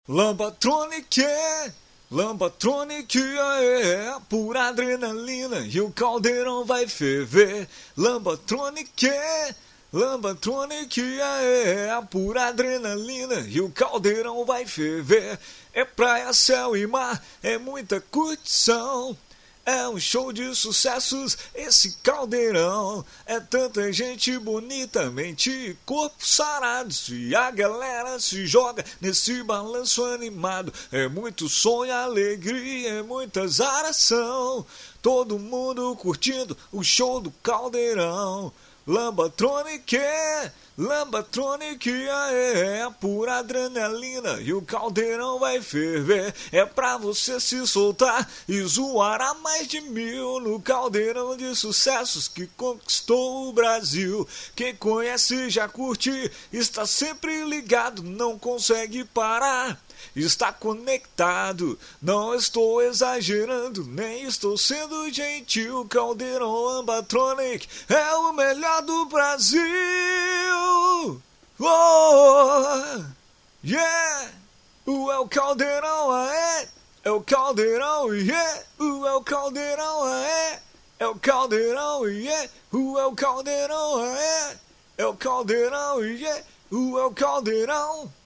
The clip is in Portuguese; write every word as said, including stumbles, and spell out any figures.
Lambatronic, Lambatronic, é pura adrenalina e o caldeirão vai ferver. Lambatronic, Lambatronic, é pura adrenalina e o caldeirão vai ferver. É praia, céu e mar, é muita curtição. É um show de sucessos, esse caldeirão. É tanta gente bonita, mente e corpo sarados. E a galera se joga nesse balanço animado. É muito sonho, alegria, é muita zaração. Todo mundo curtindo o show do caldeirão. Lambatronic, Lambatronic, é pura adrenalina e o caldeirão vai ferver. É pra você se soltar e zoar a mais de mil no caldeirão de sucessos que conquistou o Brasil. Quem conhece já curte, está sempre ligado, não consegue parar. Está conectado, não estou exagerando, nem estou sendo gentil. Caldeirão Lambatronic é o melhor do Brasil. Oh, yeah, o é o caldeirão, aé, é o caldeirão, yeah, o é o caldeirão, aé, é o caldeirão, yeah, o é o caldeirão, aé, é o caldeirão, yeah, o é o caldeirão.